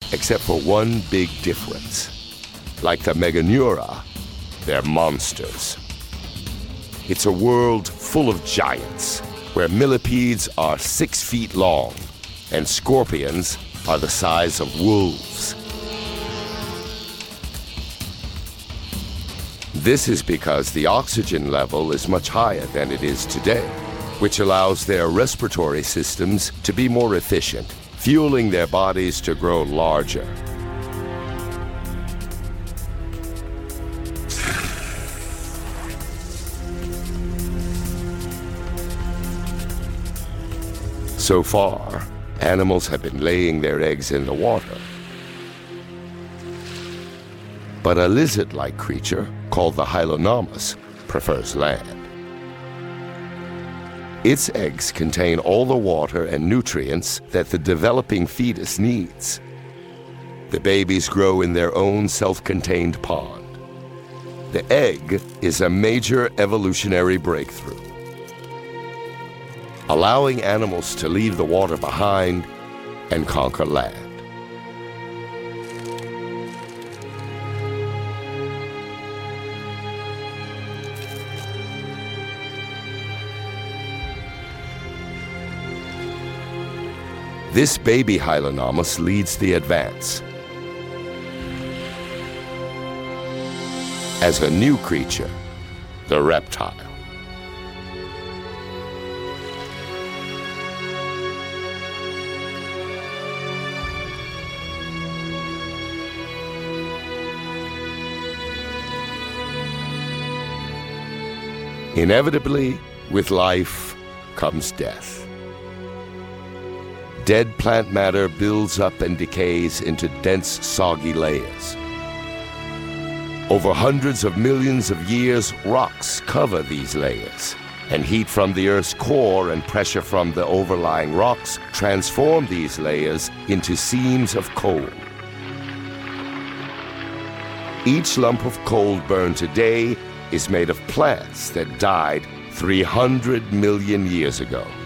except for one big difference. Like the Meganeura, they're monsters. It's a world full of giants, where millipedes are 6 feet long, and scorpions are the size of wolves. This is because the oxygen level is much higher than it is today, which allows their respiratory systems to be more efficient, fueling their bodies to grow larger. So far, animals have been laying their eggs in the water. But a lizard-like creature, called the Hylonomus, prefers land. Its eggs contain all the water and nutrients that the developing fetus needs. The babies grow in their own self-contained pond. The egg is a major evolutionary breakthrough, allowing animals to leave the water behind and conquer land. This baby Hylonomus leads the advance. As a new creature, the reptile. Inevitably, with life comes death. Dead plant matter builds up and decays into dense, soggy layers. Over hundreds of millions of years, rocks cover these layers, and heat from the Earth's core and pressure from the overlying rocks transform these layers into seams of coal. Each lump of coal burned today is made of plants that died 300 million years ago.